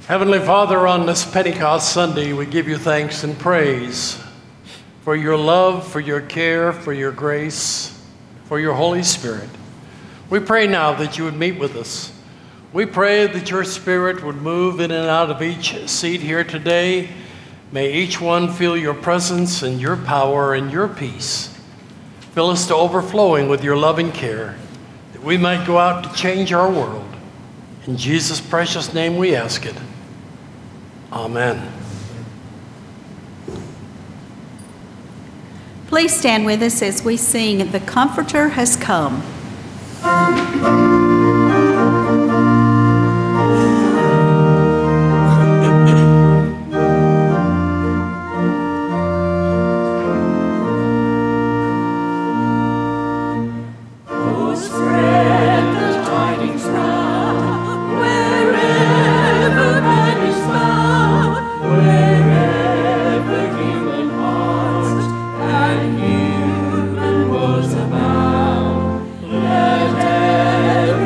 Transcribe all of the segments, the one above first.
Heavenly Father, on this Pentecost Sunday, we give you thanks and praise for your love, for your care, for your grace, for your Holy Spirit. We pray now that you would meet with us. We pray that your Spirit would move in and out of each seat here today. May each one feel your presence and your power and your peace. Fill us to overflowing with your loving care, that we might go out to change our world. In Jesus' precious name we ask it. Amen. Please stand with us as we sing, "The Comforter Has Come." Let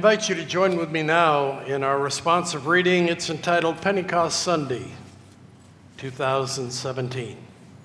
invite you to join with me now in our responsive reading. It's entitled Pentecost Sunday, 2017.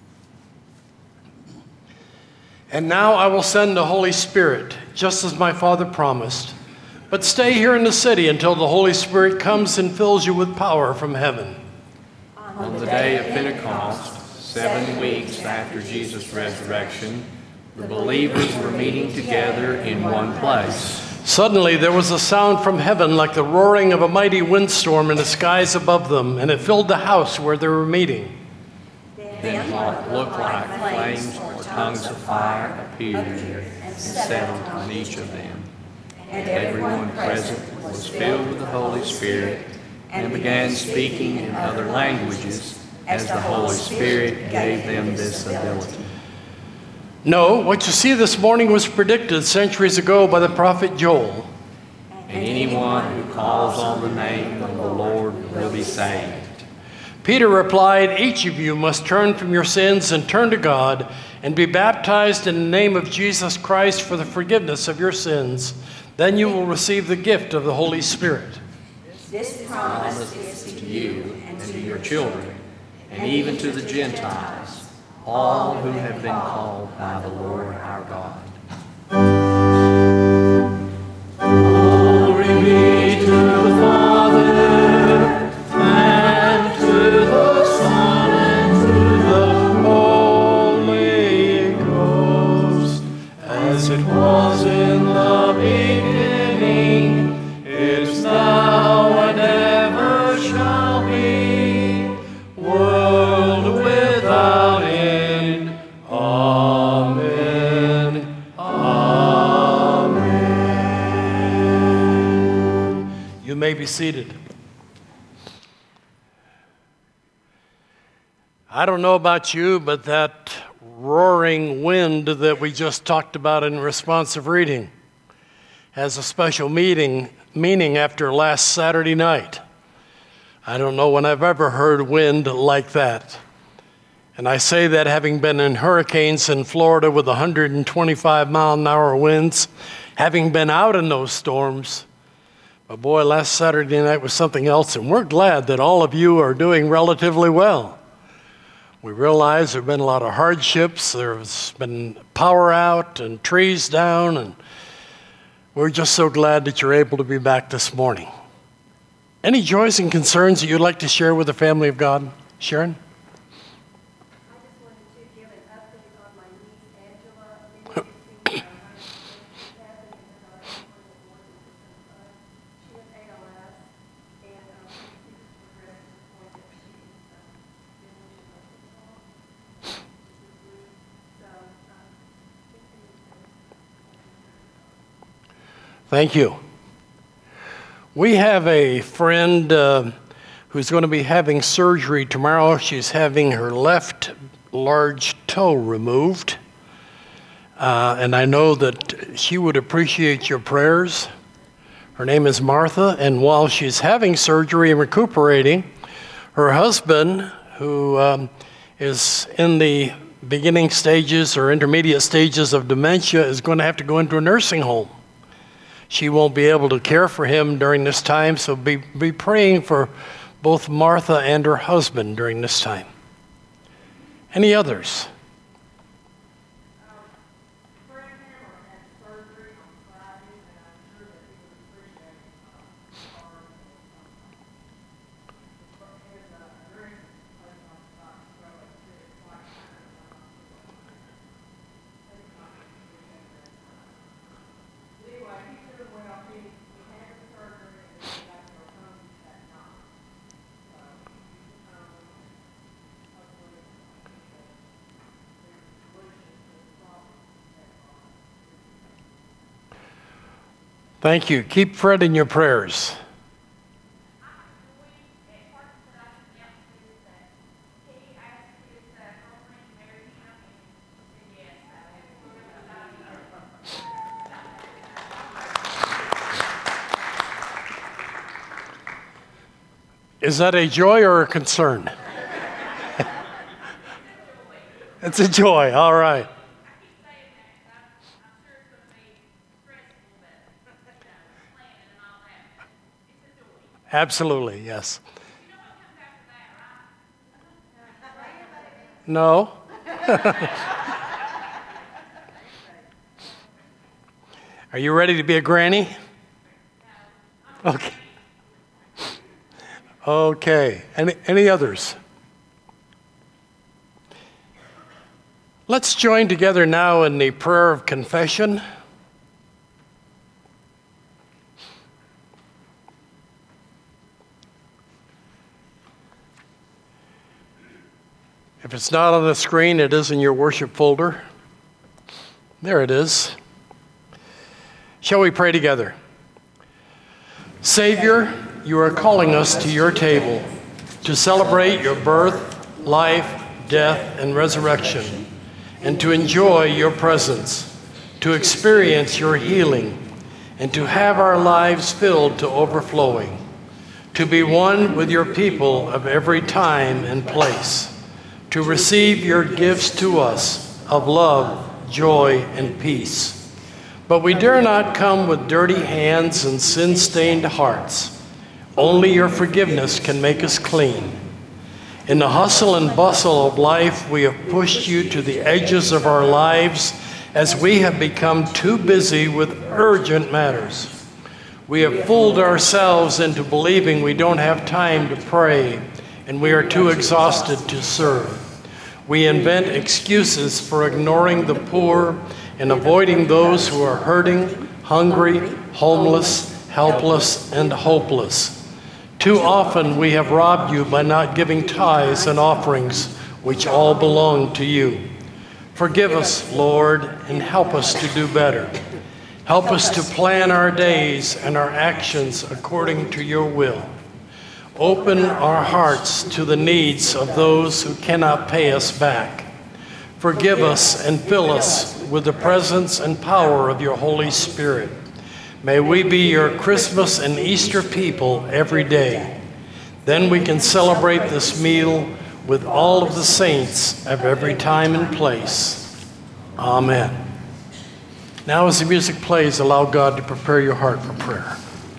And now I will send the Holy Spirit, just as my Father promised. But stay here in the city until the Holy Spirit comes and fills you with power from heaven. On the day of Pentecost, 7 weeks after Jesus' resurrection, the believers were meeting together in one place. Suddenly there was a sound from heaven like the roaring of a mighty windstorm in the skies above them, and it filled the house where they were meeting. Then what looked like flames or tongues of fire appeared and settled on each of them. And everyone present was filled with the Holy Spirit and began speaking in other languages as the Holy Spirit gave them this ability. No, what you see this morning was predicted centuries ago by the prophet Joel. And anyone who calls on the name of the Lord will be saved. Peter replied, each of you must turn from your sins and turn to God and be baptized in the name of Jesus Christ for the forgiveness of your sins. Then you will receive the gift of the Holy Spirit. This promise is to you and to your children, and even to the Gentiles, all who have been called by the Lord our God. Glory be to the Father, and to the Son, and to the Holy Ghost, as it was in the beginning, is now, and ever shall be, world without end. Amen. Amen. You may be seated. I don't know about you, but that roaring wind that we just talked about in responsive reading has a special meaning after last Saturday night. I don't know when I've ever heard wind like that. And I say that having been in hurricanes in Florida with 125-mile-an-hour winds, having been out in those storms. But boy, last Saturday night was something else, and we're glad that all of you are doing relatively well. We realize there have been a lot of hardships. There's been power out and trees down, and we're just so glad that you're able to be back this morning. Any joys and concerns that you'd like to share with the family of God? Sharon? I just wanted to give an update on my niece Angela. Many of you see her happening in the dark for the board. She has ALS, and she's progressed to the point that she's been wishing most of the all. So, Thank you. We have a friend who's going to be having surgery tomorrow. She's having her left large toe removed. And I know that she would appreciate your prayers. Her name is Martha, and while she's having surgery and recuperating, her husband, who is in the beginning stages or intermediate stages of dementia, is going to have to go into a nursing home. She won't be able to care for him during this time, so be praying for both Martha and her husband during this time. Any others? Frank Hammer had surgery on Friday, and I'm sure that he would appreciate our his nursing place on Fox Road. It's quite kind of anyway, he's doing well. He had the surgery, and then he got to go home that night. So he's hopefully Thank you. Keep Fred in your prayers. Is that a joy or a concern? It's a joy, all right. Absolutely, yes. No? Are you ready to be a granny? Okay. Okay. Any others? Let's join together now in the prayer of confession. If it's not on the screen, it is in your worship folder. There it is. Shall we pray together? Savior, you are calling us to your table to celebrate your birth, life, death, and resurrection, and to enjoy your presence, to experience your healing, and to have our lives filled to overflowing, to be one with your people of every time and place, to receive your gifts to us of love, joy, and peace. But we dare not come with dirty hands and sin-stained hearts. Only your forgiveness can make us clean. In the hustle and bustle of life, we have pushed you to the edges of our lives as we have become too busy with urgent matters. We have fooled ourselves into believing we don't have time to pray, and we are too exhausted to serve. We invent excuses for ignoring the poor and avoiding those who are hurting, hungry, homeless, helpless, and hopeless. Too often we have robbed you by not giving tithes and offerings, which all belong to you. Forgive us, Lord, and help us to do better. Help us to plan our days and our actions according to your will. Open our hearts to the needs of those who cannot pay us back. Forgive us and fill us with the presence and power of your Holy Spirit. May we be your Christmas and Easter people every day. Then we can celebrate this meal with all of the saints of every time and place. Amen. Now as the music plays, allow God to prepare your heart for prayer.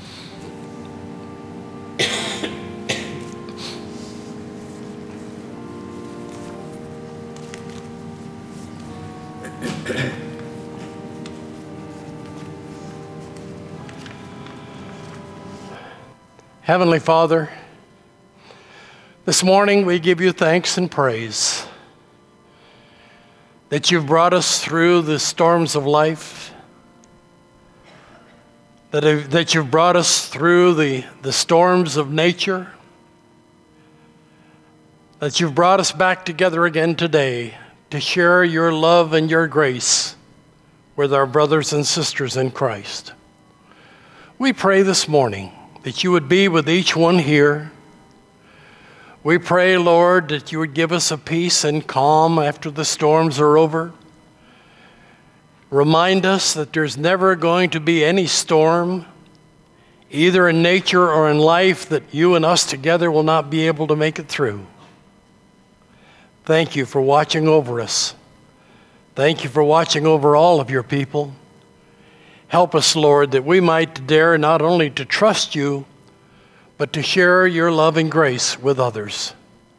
Heavenly Father, this morning we give you thanks and praise that you've brought us through the storms of life, that you've brought us through the storms of nature, that you've brought us back together again today to share your love and your grace with our brothers and sisters in Christ. We pray this morning that you would be with each one here. We pray, Lord, that you would give us a peace and calm after the storms are over. Remind us that there's never going to be any storm, either in nature or in life, that you and us together will not be able to make it through. Thank you for watching over us. Thank you for watching over all of your people. Help us, Lord, that we might dare not only to trust you, but to share your love and grace with others.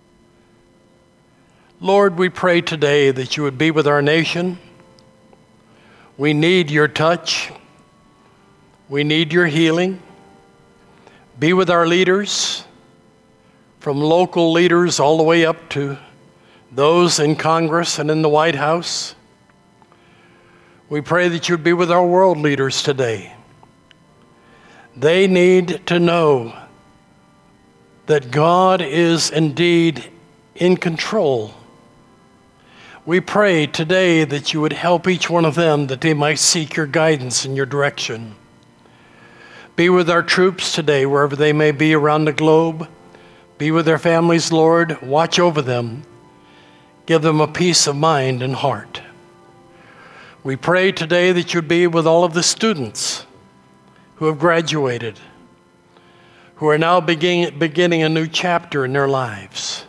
Lord, we pray today that you would be with our nation. We need your touch. We need your healing. Be with our leaders, from local leaders all the way up to those in Congress and in the White House. We pray that you'd be with our world leaders today. They need to know that God is indeed in control. We pray today that you would help each one of them, that they might seek your guidance and your direction. Be with our troops today, wherever they may be around the globe. Be with their families, Lord. Watch over them. Give them a peace of mind and heart. We pray today that you'd be with all of the students who have graduated, who are now beginning a new chapter in their lives.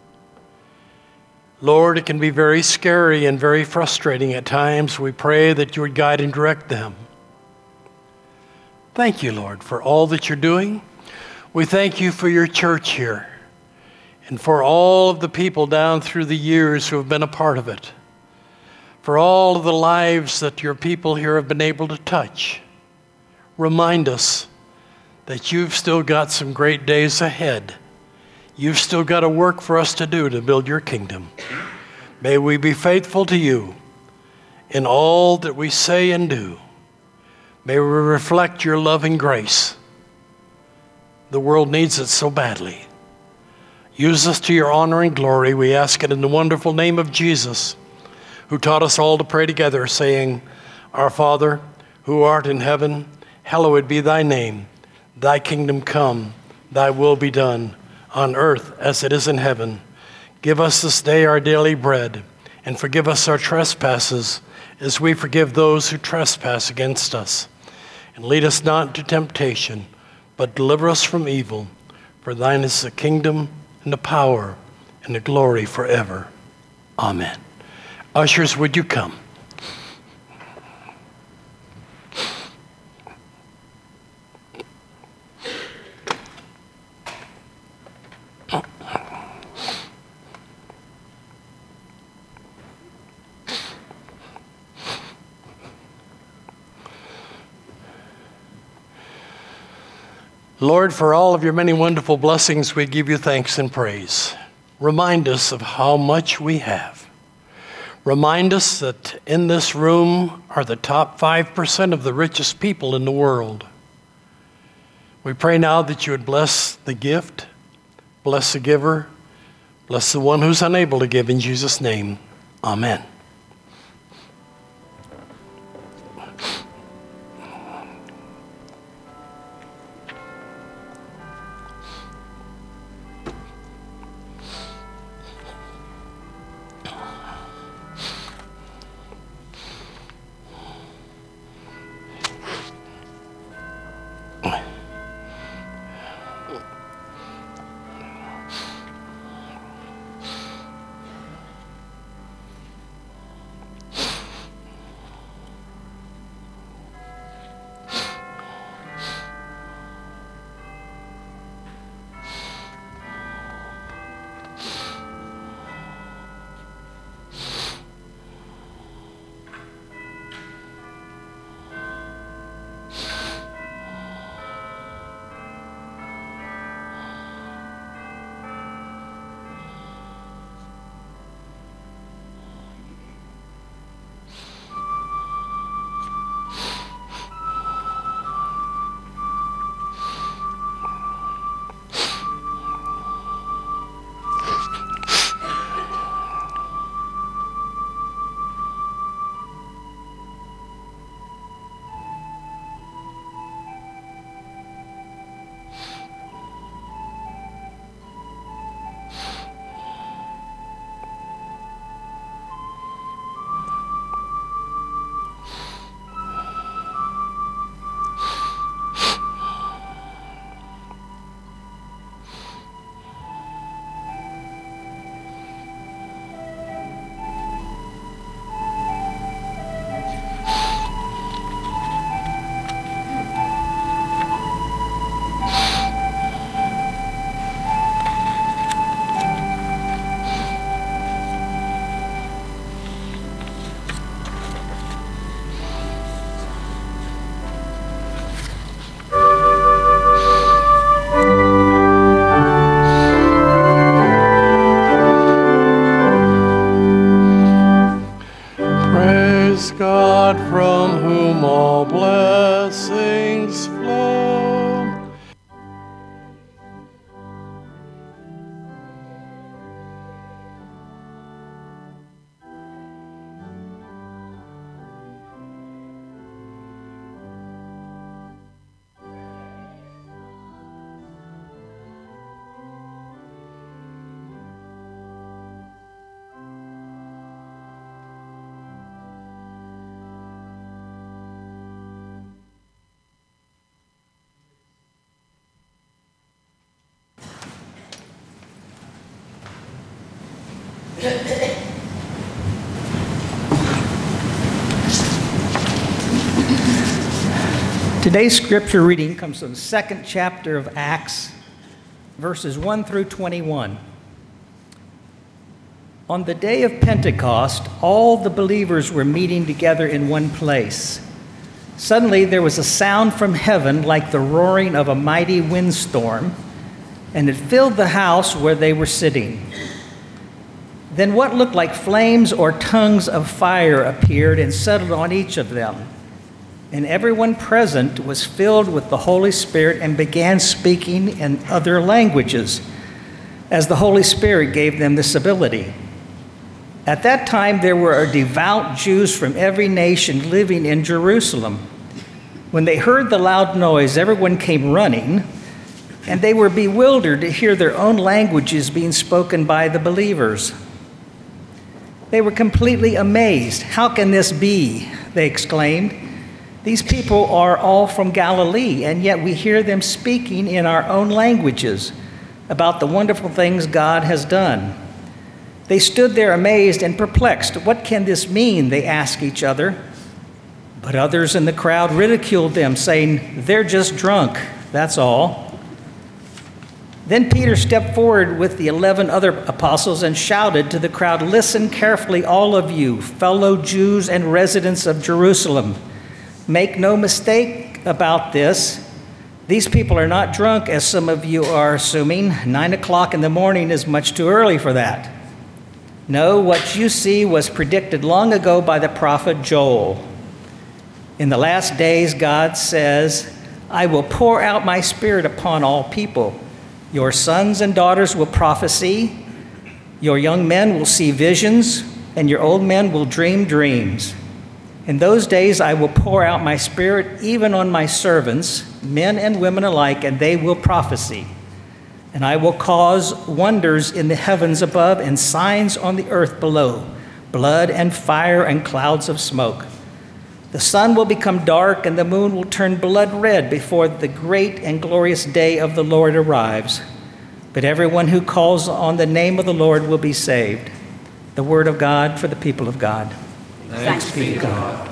Lord, it can be very scary and very frustrating at times. We pray that you would guide and direct them. Thank you, Lord, for all that you're doing. We thank you for your church here and for all of the people down through the years who have been a part of it, for all of the lives that your people here have been able to touch. Remind us that you've still got some great days ahead. You've still got a work for us to do to build your kingdom. May we be faithful to you in all that we say and do. May we reflect your loving grace. The world needs it so badly. Use us to your honor and glory. We ask it in the wonderful name of Jesus, who taught us all to pray together, saying, Our Father, who art in heaven, hallowed be thy name. Thy kingdom come, thy will be done, on earth as it is in heaven. Give us this day our daily bread, and forgive us our trespasses, as we forgive those who trespass against us. And lead us not into temptation, but deliver us from evil. For thine is the kingdom, and the power, and the glory forever. Amen. Ushers, would you come? Lord, for all of your many wonderful blessings, we give you thanks and praise. Remind us of how much we have. Remind us that in this room are the top 5% of the richest people in the world. We pray now that you would bless the gift, bless the giver, bless the one who's unable to give, in Jesus' name. Amen. God, from whom all blessings flow. Today's scripture reading comes from the second chapter of Acts, verses 1 through 21. On the day of Pentecost, all the believers were meeting together in one place. Suddenly there was a sound from heaven like the roaring of a mighty windstorm, and it filled the house where they were sitting. Then what looked like flames or tongues of fire appeared and settled on each of them. And everyone present was filled with the Holy Spirit and began speaking in other languages, as the Holy Spirit gave them this ability. At that time, there were devout Jews from every nation living in Jerusalem. When they heard the loud noise, everyone came running, and they were bewildered to hear their own languages being spoken by the believers. They were completely amazed. "How can this be?" they exclaimed. "These people are all from Galilee, and yet we hear them speaking in our own languages about the wonderful things God has done." They stood there amazed and perplexed. "What can this mean?" they asked each other. But others in the crowd ridiculed them, saying, "They're just drunk, that's all." Then Peter stepped forward with the 11 other apostles and shouted to the crowd, "Listen carefully, all of you, fellow Jews and residents of Jerusalem. Make no mistake about this. These people are not drunk, as some of you are assuming. 9 o'clock in the morning is much too early for that. No, what you see was predicted long ago by the prophet Joel. In the last days, God says, I will pour out my spirit upon all people. Your sons and daughters will prophesy. Your young men will see visions, and your old men will dream dreams. In those days, I will pour out my spirit even on my servants, men and women alike, and they will prophesy. And I will cause wonders in the heavens above and signs on the earth below, blood and fire and clouds of smoke. The sun will become dark and the moon will turn blood red before the great and glorious day of the Lord arrives. But everyone who calls on the name of the Lord will be saved." The word of God for the people of God. Thanks be to God.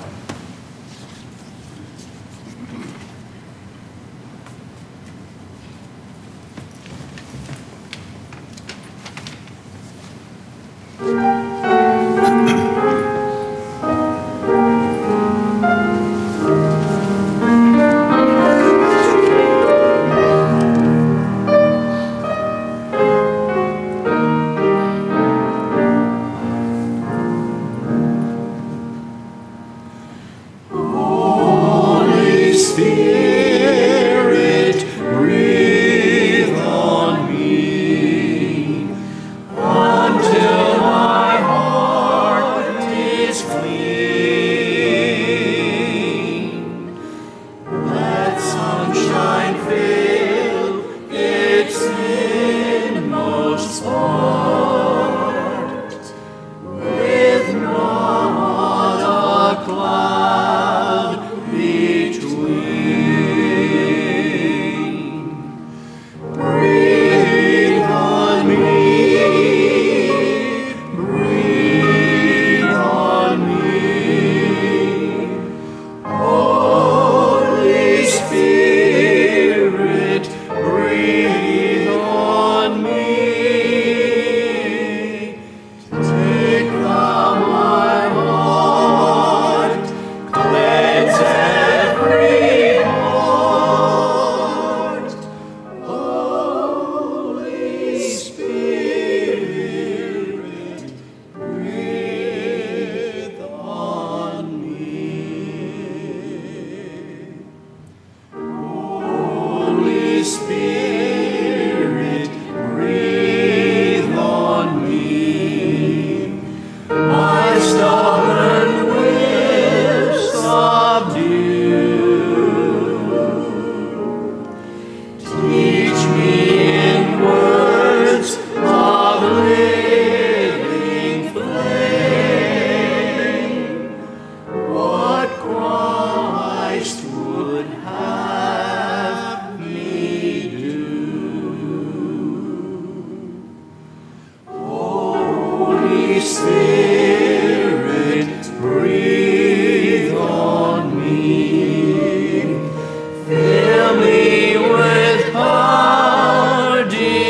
Fill me with power, dear.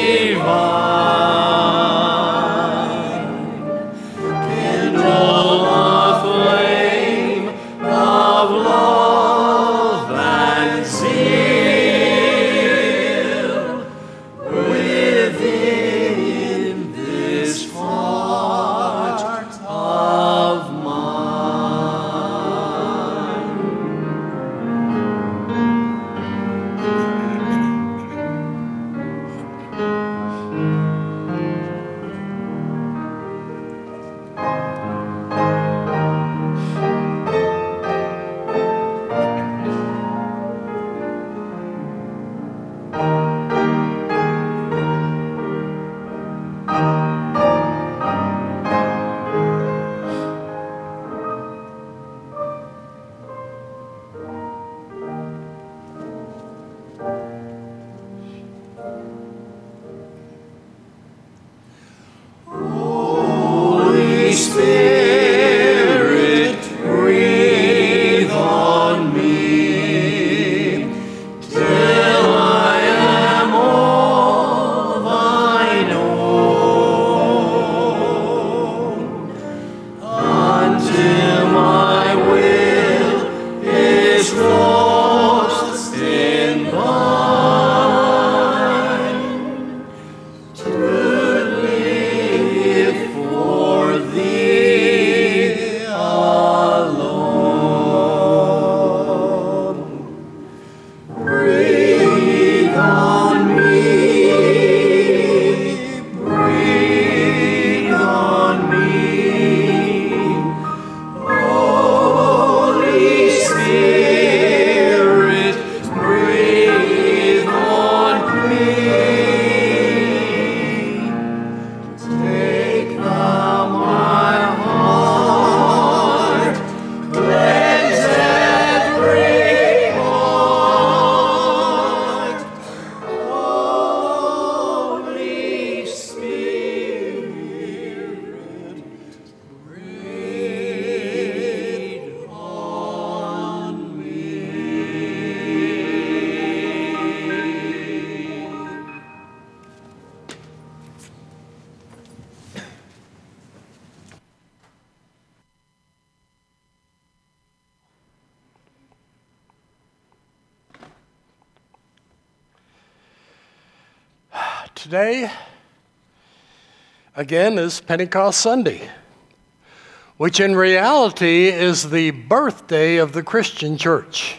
today, again, is Pentecost Sunday, which in reality is the birthday of the Christian church.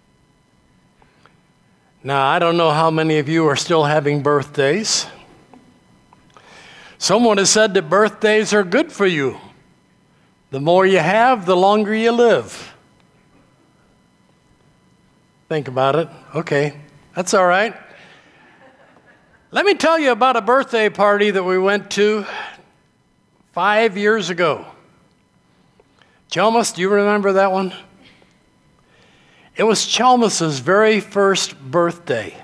Now, I don't know how many of you are still having birthdays. Someone has said that birthdays are good for you. The more you have, the longer you live. Think about it. Okay, that's all right. Let me tell you about a birthday party that we went to 5 years ago. Chalmers, do you remember that one? It was Chalmers' very first birthday.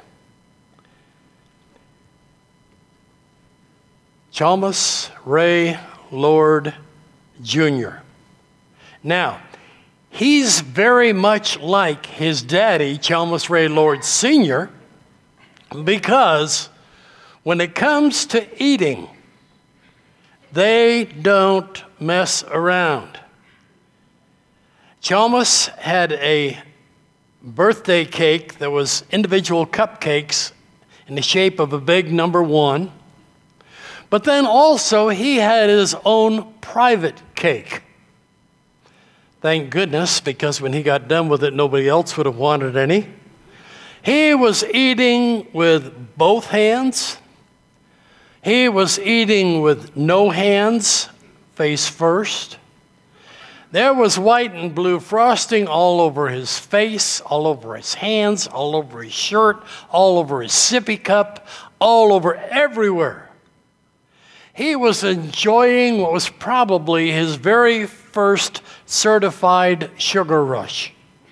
Chalmers Ray Lord Jr. Now, he's very much like his daddy, Chalmers Ray Lord Sr., because when it comes to eating, they don't mess around. Chalmers had a birthday cake that was individual cupcakes in the shape of a big number 1. But then also he had his own private cake. Thank goodness, because when he got done with it, nobody else would have wanted any. He was eating with both hands. He was eating with no hands, face first. There was white and blue frosting all over his face, all over his hands, all over his shirt, all over his sippy cup, all over everywhere. He was enjoying what was probably his very first certified sugar rush.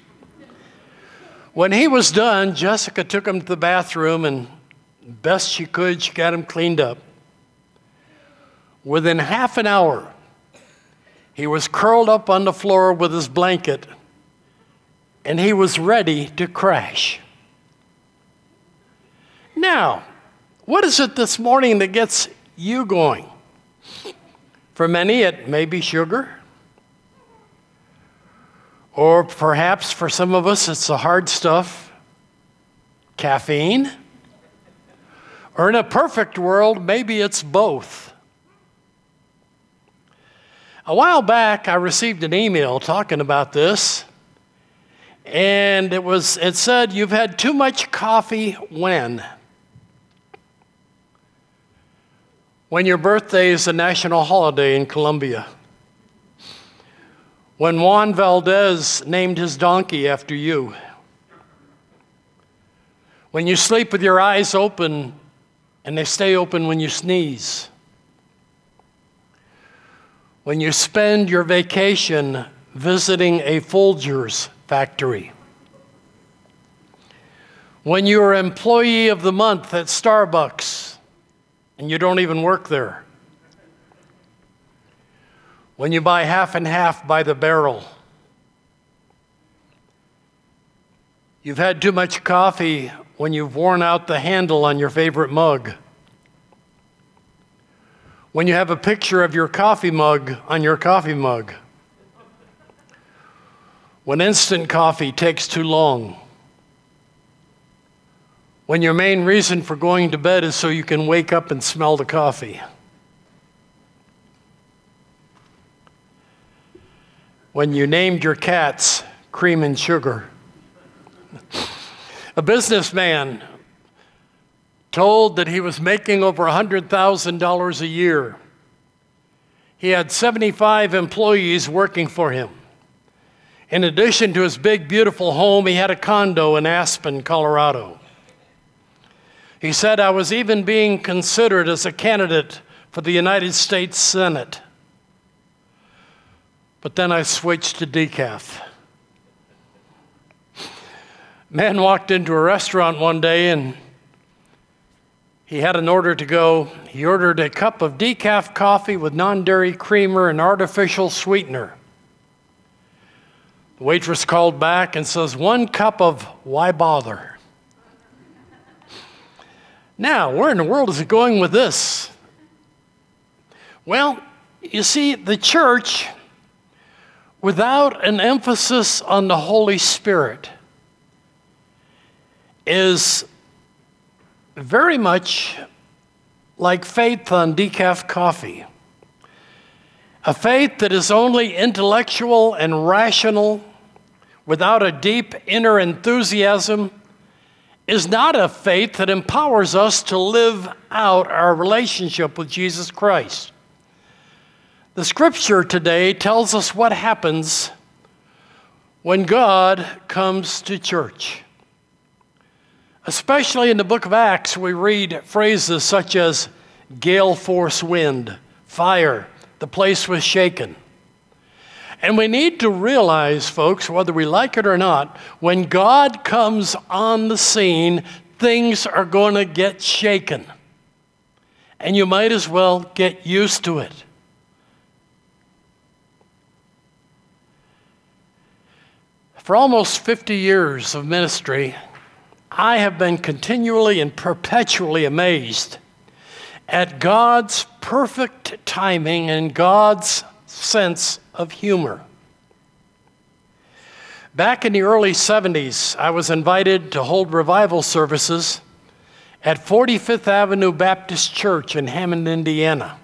When he was done, Jessica took him to the bathroom, and best she could, she got him cleaned up. Within half an hour, he was curled up on the floor with his blanket, and he was ready to crash. Now, what is it this morning that gets you going? For many, it may be sugar. Or perhaps for some of us, it's the hard stuff, caffeine. Or in a perfect world, maybe it's both. A while back, I received an email talking about this, and it said, "You've had too much coffee when?" When your birthday is a national holiday in Colombia. When Juan Valdez named his donkey after you. When you sleep with your eyes open and they stay open when you sneeze. When you spend your vacation visiting a Folgers factory. When you're employee of the month at Starbucks and you don't even work there. When you buy half and half by the barrel. You've had too much coffee when you've worn out the handle on your favorite mug. When you have a picture of your coffee mug on your coffee mug. When instant coffee takes too long. When your main reason for going to bed is so you can wake up and smell the coffee. When you named your cats Cream and Sugar. A businessman told that he was making over $100,000 a year. He had 75 employees working for him. In addition to his big, beautiful home, he had a condo in Aspen, Colorado. He said, "I was even being considered as a candidate for the United States Senate. But then I switched to decaf." Man walked into a restaurant one day and he had an order to go. He ordered a cup of decaf coffee with non-dairy creamer and artificial sweetener. The waitress called back and says, "1 cup of why bother?" Now, where in the world is it going with this? Well, you see, the church, without an emphasis on the Holy Spirit, is very much like faith on decaf coffee. A faith that is only intellectual and rational without a deep inner enthusiasm is not a faith that empowers us to live out our relationship with Jesus Christ. The scripture today tells us what happens when God comes to church. Especially in the book of Acts, we read phrases such as gale force wind, fire, the place was shaken. And we need to realize, folks, whether we like it or not, when God comes on the scene, things are going to get shaken. And you might as well get used to it. For almost 50 years of ministry, I have been continually and perpetually amazed at God's perfect timing and God's sense of humor. Back in the early 70s, I was invited to hold revival services at 45th Avenue Baptist Church in Hammond, Indiana.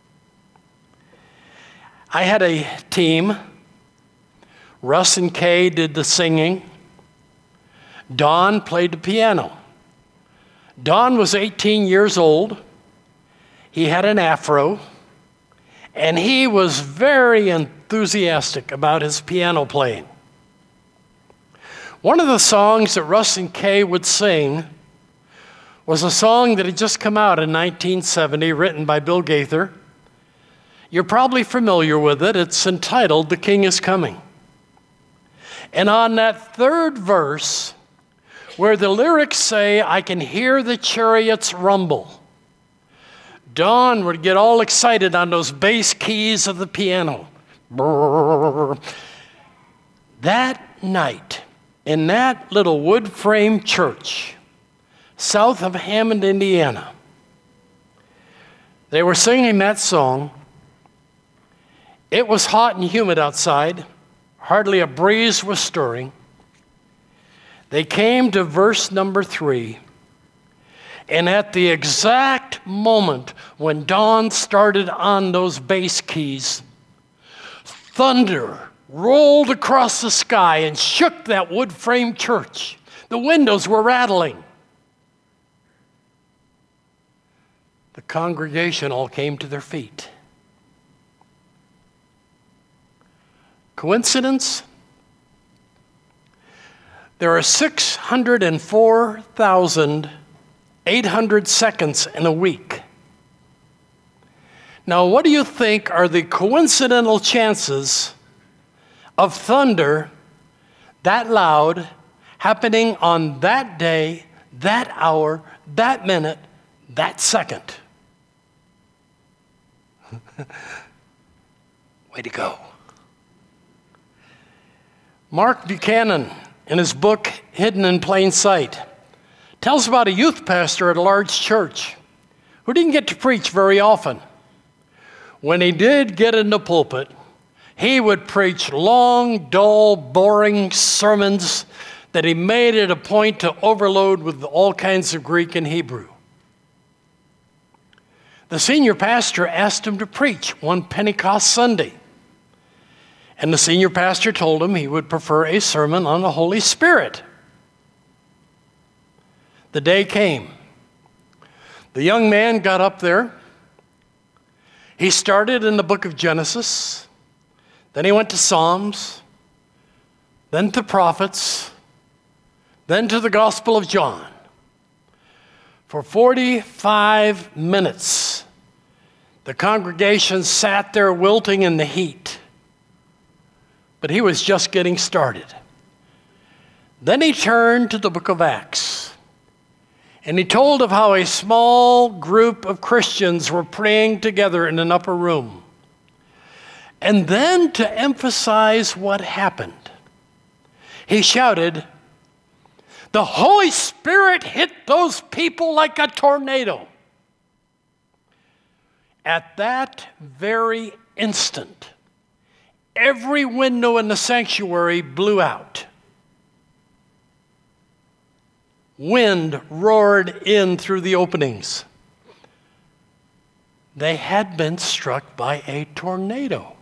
I had a team. Russ and Kay did the singing. Don played the piano. Don was 18 years old. He had an afro, and he was very enthusiastic about his piano playing. One of the songs that Russ and Kay would sing was a song that had just come out in 1970, written by Bill Gaither. You're probably familiar with it. It's entitled, "The King is Coming." And on that third verse, where the lyrics say, "I can hear the chariots rumble," Don would get all excited on those bass keys of the piano. Brrr. That night, in that little wood frame church, south of Hammond, Indiana, they were singing that song. It was hot and humid outside. Hardly a breeze was stirring. They came to verse number 3. And at the exact moment when Don started on those bass keys, thunder rolled across the sky and shook that wood frame church. The windows were rattling. The congregation all came to their feet. Coincidence? There are 604,800 seconds in a week. Now, what do you think are the coincidental chances of thunder that loud happening on that day, that hour, that minute, that second? Way to go. Mark Buchanan, in his book, Hidden in Plain Sight, tells about a youth pastor at a large church who didn't get to preach very often. When he did get in the pulpit, he would preach long, dull, boring sermons that he made it a point to overload with all kinds of Greek and Hebrew. The senior pastor asked him to preach one Pentecost Sunday. And the senior pastor told him he would prefer a sermon on the Holy Spirit. The day came. The young man got up there. He started in the book of Genesis. Then he went to Psalms. Then to prophets. Then to the Gospel of John. For 45 minutes, the congregation sat there wilting in the heat. But he was just getting started. Then he turned to the book of Acts, and he told of how a small group of Christians were praying together in an upper room. And then, to emphasize what happened, he shouted, "The Holy Spirit hit those people like a tornado." At that very instant, every window in the sanctuary blew out. Wind roared in through the openings. they had been struck by a tornado.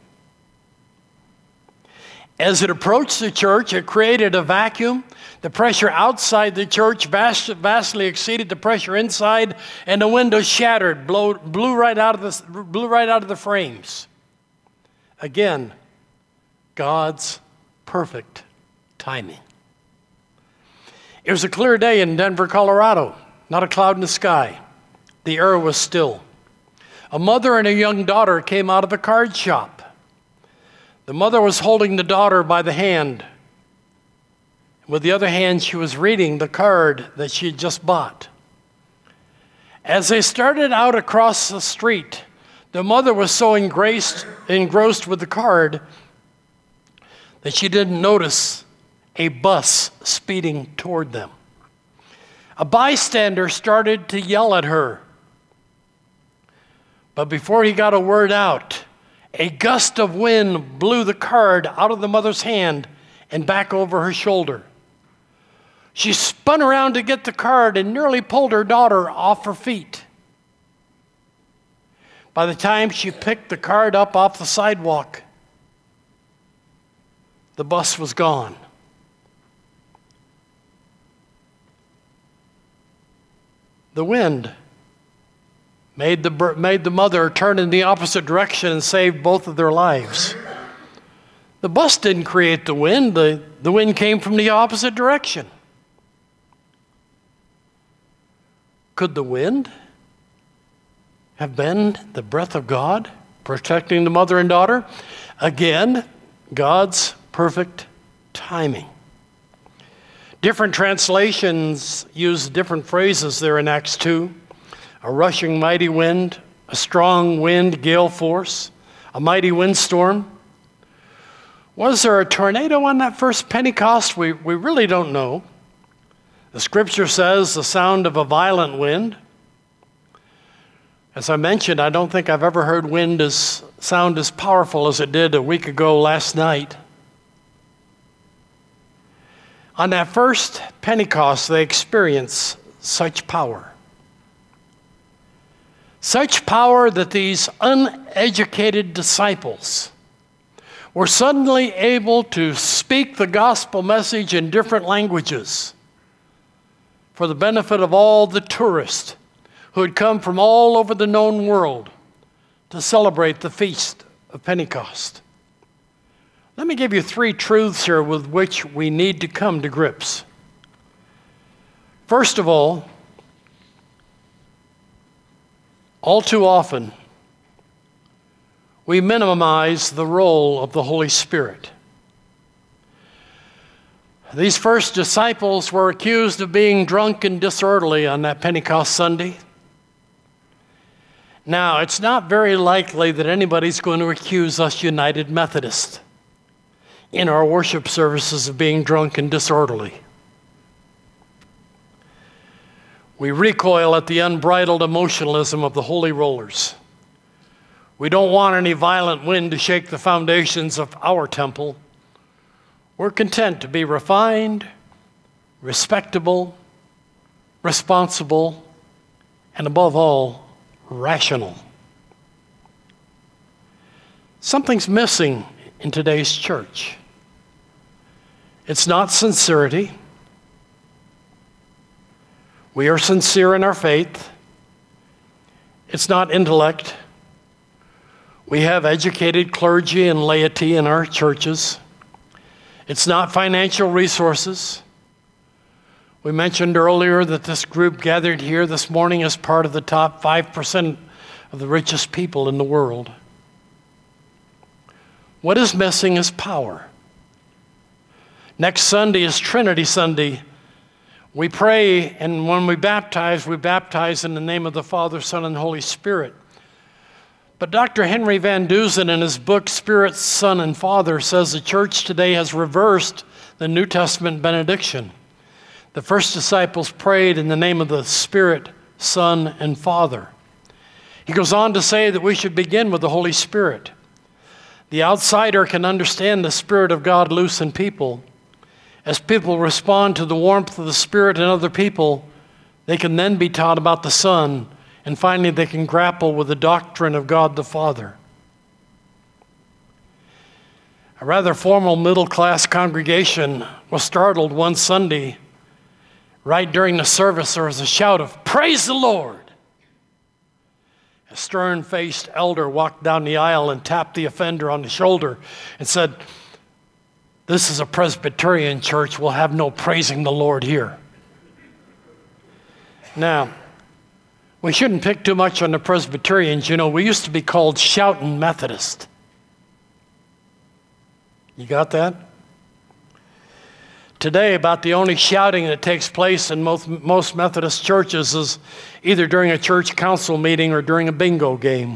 As it approached the church, it created a vacuum. The pressure outside the church vastly exceeded the pressure inside, and the windows shattered, blew right out of the frames. Again, God's perfect timing. It was a clear day in Denver, Colorado. Not a cloud in the sky. The air was still. A mother and a young daughter came out of a card shop. The mother was holding the daughter by the hand. With the other hand, she was reading the card that she had just bought. As they started out across the street, the mother was so engrossed with the card that she didn't notice a bus speeding toward them. A bystander started to yell at her. But before he got a word out, a gust of wind blew the card out of the mother's hand and back over her shoulder. She spun around to get the card and nearly pulled her daughter off her feet. By the time she picked the card up off the sidewalk, the bus was gone. The wind made the mother turn in the opposite direction and saved both of their lives. The bus didn't create the wind. The wind came from the opposite direction. Could the wind have been the breath of God protecting the mother and daughter? Again, God's perfect timing. Different translations use different phrases there in Acts 2. A rushing mighty wind, a strong wind, gale force, a mighty windstorm. Was there a tornado on that first Pentecost? We really don't know. The scripture says the sound of a violent wind. As I mentioned, I don't think I've ever heard wind sound as powerful as it did a week ago last night. On that first Pentecost, they experienced such power. Such power that these uneducated disciples were suddenly able to speak the gospel message in different languages for the benefit of all the tourists who had come from all over the known world to celebrate the feast of Pentecost. Let me give you 3 truths here with which we need to come to grips. First of all too often, we minimize the role of the Holy Spirit. These first disciples were accused of being drunk and disorderly on that Pentecost Sunday. Now, it's not very likely that anybody's going to accuse us United Methodists in our worship services of being drunk and disorderly. We recoil at the unbridled emotionalism of the holy rollers. We don't want any violent wind to shake the foundations of our temple. We're content to be refined, respectable, responsible, and above all, rational. Something's missing in today's church. It's not sincerity. We are sincere in our faith. It's not intellect. We have educated clergy and laity in our churches. It's not financial resources. We mentioned earlier that this group gathered here this morning is part of the top 5% of the richest people in the world. What is missing is power. Next Sunday is Trinity Sunday. We pray, and when we baptize in the name of the Father, Son, and Holy Spirit. But Dr. Henry Van Dusen, in his book, Spirit, Son, and Father, says the church today has reversed the New Testament benediction. The first disciples prayed in the name of the Spirit, Son, and Father. He goes on to say that we should begin with the Holy Spirit. The outsider can understand the Spirit of God loose in people. As people respond to the warmth of the Spirit in other people, they can then be taught about the Son And finally, they can grapple with the doctrine of God the Father. A rather formal middle-class congregation was startled one Sunday. Right during the service, there was a shout of, "Praise the Lord!" A stern-faced elder walked down the aisle and tapped the offender on the shoulder and said, "This is a Presbyterian church. We'll have no praising the Lord here." Now, we shouldn't pick too much on the Presbyterians. You know, we used to be called shouting Methodist. You got that? Today, about the only shouting that takes place in most Methodist churches is either during a church council meeting or during a bingo game.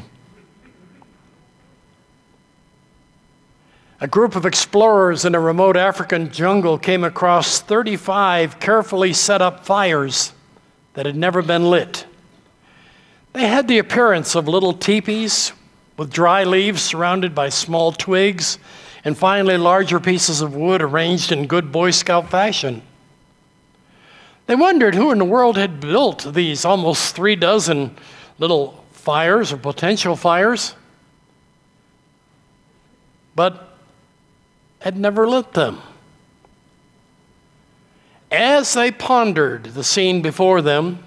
A group of explorers in a remote African jungle came across 35 carefully set up fires that had never been lit. They had the appearance of little teepees with dry leaves surrounded by small twigs, and finally larger pieces of wood arranged in good Boy Scout fashion. They wondered who in the world had built these almost 36 little fires or potential fires, but had never lit them. As they pondered the scene before them,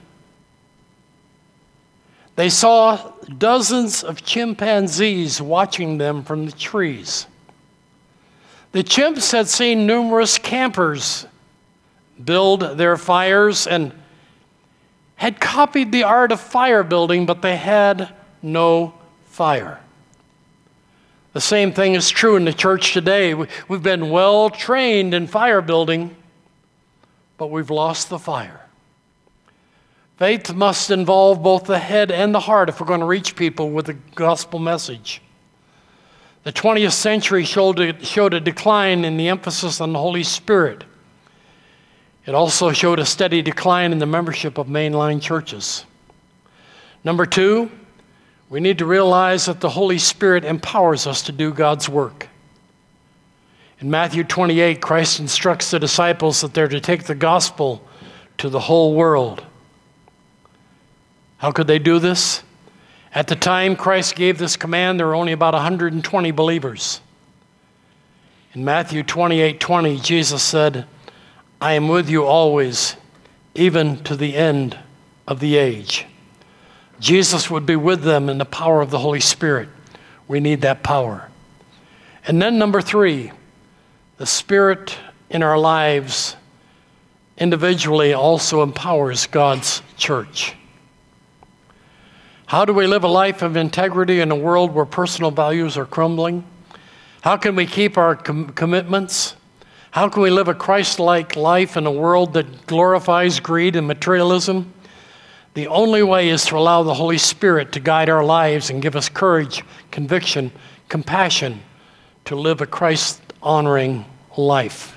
they saw dozens of chimpanzees watching them from the trees. The chimps had seen numerous campers build their fires and had copied the art of fire building, but they had no fire. The same thing is true in the church today. We've been well trained in fire building, but we've lost the fire. Faith must involve both the head and the heart if we're going to reach people with the gospel message. The 20th century showed a decline in the emphasis on the Holy Spirit. It also showed a steady decline in the membership of mainline churches. Number two, we need to realize that the Holy Spirit empowers us to do God's work. In Matthew 28, Christ instructs the disciples that they're to take the gospel to the whole world. How could they do this? At the time Christ gave this command, there were only about 120 believers. In Matthew 28:20, Jesus said, "I am with you always, even to the end of the age." Jesus would be with them in the power of the Holy Spirit. We need that power. And then number three, the Spirit in our lives individually also empowers God's church. How do we live a life of integrity in a world where personal values are crumbling? How can we keep our commitments? How can we live a Christ-like life in a world that glorifies greed and materialism? The only way is to allow the Holy Spirit to guide our lives and give us courage, conviction, compassion to live a Christ-honoring life.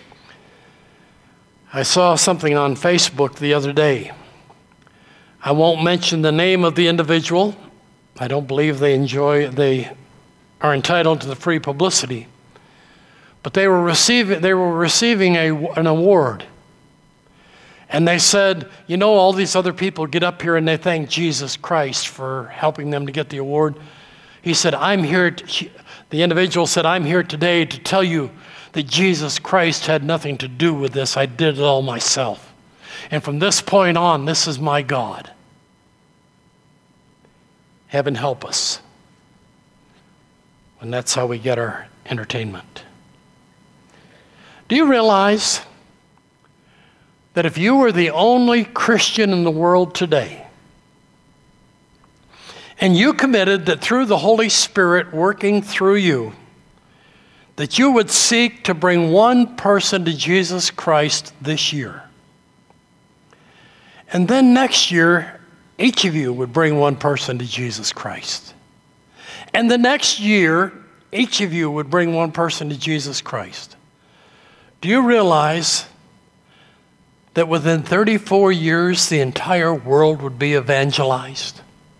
I saw something on Facebook the other day. I won't mention the name of the individual. I don't believe they are entitled to the free publicity. But they were receiving an award. And they said, you know, all these other people get up here and they thank Jesus Christ for helping them to get the award. He said, the individual said, "I'm here today to tell you that Jesus Christ had nothing to do with this. I did it all myself. And from this point on, this is my God." Heaven help us. And that's how we get our entertainment. Do you realize that if you were the only Christian in the world today, and you committed that through the Holy Spirit working through you, that you would seek to bring one person to Jesus Christ this year, and then next year, each of you would bring one person to Jesus Christ. And the next year, each of you would bring one person to Jesus Christ. Do you realize that within 34 years, the entire world would be evangelized?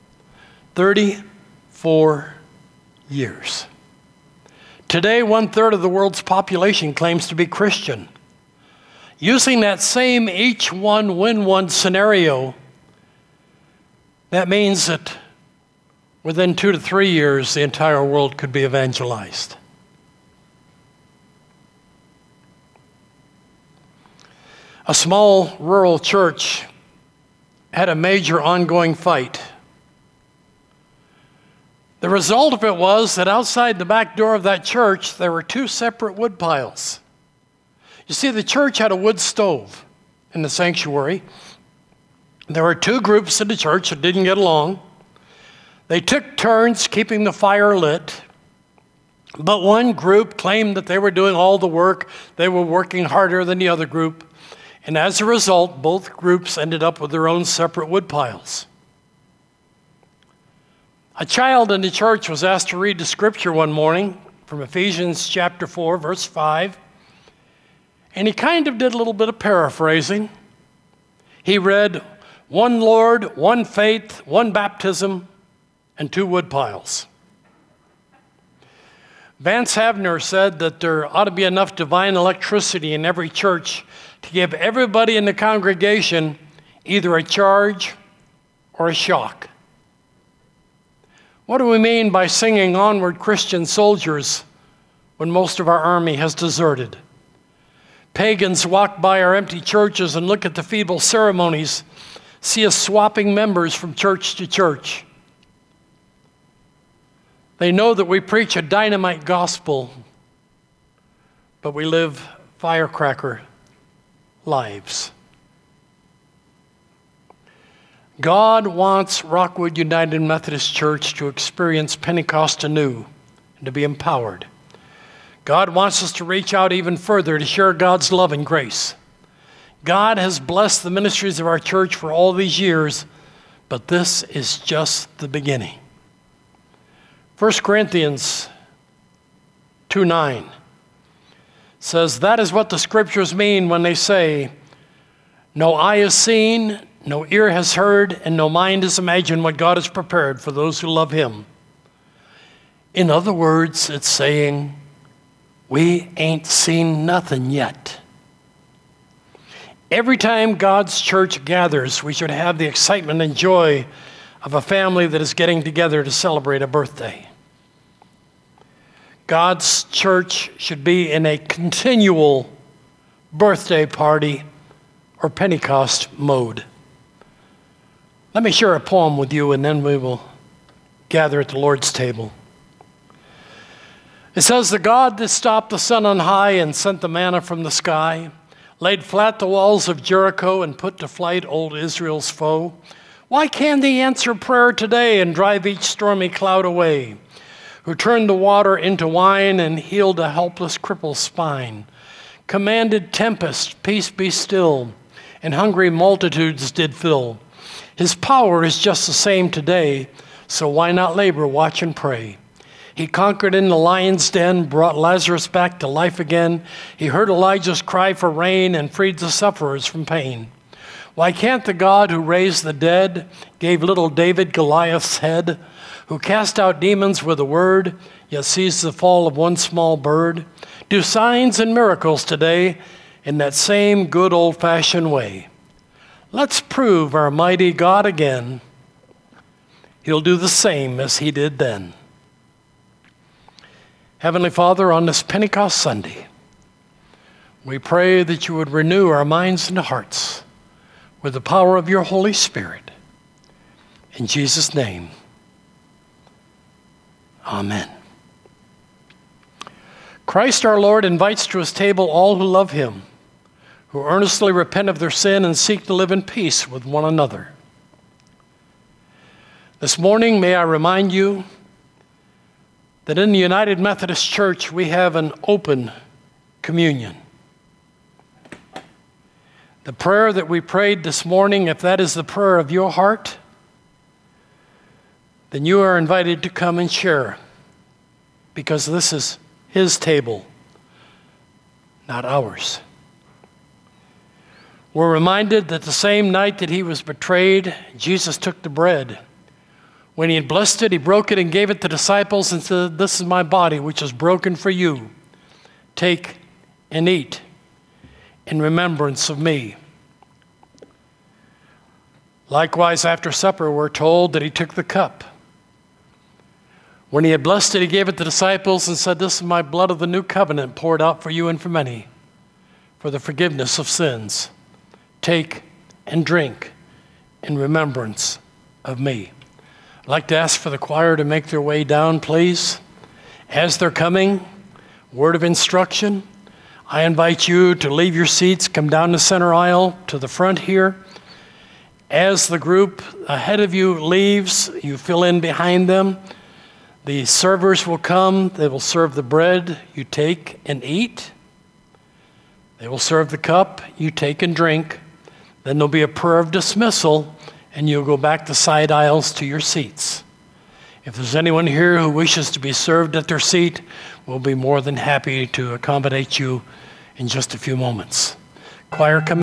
34 years. Today, 1/3 of the world's population claims to be Christian. Using that same each one win one scenario, That means that within 2 to 3 years, the entire world could be evangelized. A small rural church had a major ongoing fight. The result of it was that outside the back door of that church, there were 2 separate wood piles. You see, the church had a wood stove in the sanctuary. There were 2 groups in the church that didn't get along. They took turns keeping the fire lit, but one group claimed that they were doing all the work. They were working harder than the other group. And as a result, both groups ended up with their own separate wood piles. A child in the church was asked to read the scripture one morning from Ephesians chapter 4, verse 5. And he kind of did a little bit of paraphrasing. He read, 1 Lord, 1 faith, 1 baptism, and 2 wood piles. Vance Havner said that there ought to be enough divine electricity in every church to give everybody in the congregation either a charge or a shock. What do we mean by singing Onward Christian Soldiers when most of our army has deserted? Pagans walk by our empty churches and look at the feeble ceremonies, see us swapping members from church to church. They know that we preach a dynamite gospel, but we live firecracker lives. God wants Rockwood United Methodist Church to experience Pentecost anew and to be empowered. God wants us to reach out even further to share God's love and grace. God has blessed the ministries of our church for all these years, but this is just the beginning. 1 Corinthians 2:9 says, that is what the scriptures mean when they say, no eye has seen, no ear has heard, and no mind has imagined what God has prepared for those who love him. In other words, it's saying, we ain't seen nothing yet. Every time God's church gathers, we should have the excitement and joy of a family that is getting together to celebrate a birthday. God's church should be in a continual birthday party or Pentecost mode. Let me share a poem with you, and then we will gather at the Lord's table. It says, the God that stopped the sun on high and sent the manna from the sky, laid flat the walls of Jericho and put to flight old Israel's foe. Why can't he answer prayer today and drive each stormy cloud away? Who turned the water into wine and healed a helpless cripple's spine, commanded tempest, peace be still, and hungry multitudes did fill. His power is just the same today, so why not labor, watch, and pray? He conquered in the lion's den, brought Lazarus back to life again. He heard Elijah's cry for rain and freed the sufferers from pain. Why can't the God who raised the dead, gave little David Goliath's head, who cast out demons with a word, yet sees the fall of one small bird, do signs and miracles today in that same good old-fashioned way? Let's prove our mighty God again. He'll do the same as he did then. Heavenly Father, on this Pentecost Sunday, we pray that you would renew our minds and hearts with the power of your Holy Spirit. In Jesus' name, amen. Christ our Lord invites to his table all who love him, who earnestly repent of their sin and seek to live in peace with one another. This morning, may I remind you that in the United Methodist Church, we have an open communion. The prayer that we prayed this morning, if that is the prayer of your heart, then you are invited to come and share, because this is his table, not ours. We're reminded that the same night that he was betrayed, Jesus took the bread. When he had blessed it, he broke it and gave it to the disciples and said, this is my body, which is broken for you. Take and eat in remembrance of me. Likewise, after supper, we're told that he took the cup. When he had blessed it, he gave it to the disciples and said, "This is my blood of the new covenant, poured out for you and for many, for the forgiveness of sins. Take and drink in remembrance of me." I'd like to ask for the choir to make their way down, please. As they're coming, word of instruction. I invite you to leave your seats, come down the center aisle to the front here. As the group ahead of you leaves, you fill in behind them. The servers will come. They will serve the bread. You take and eat. They will serve the cup. You take and drink. Then there'll be a prayer of dismissal, and you'll go back the side aisles to your seats. If there's anyone here who wishes to be served at their seat, we'll be more than happy to accommodate you in just a few moments. Choir, come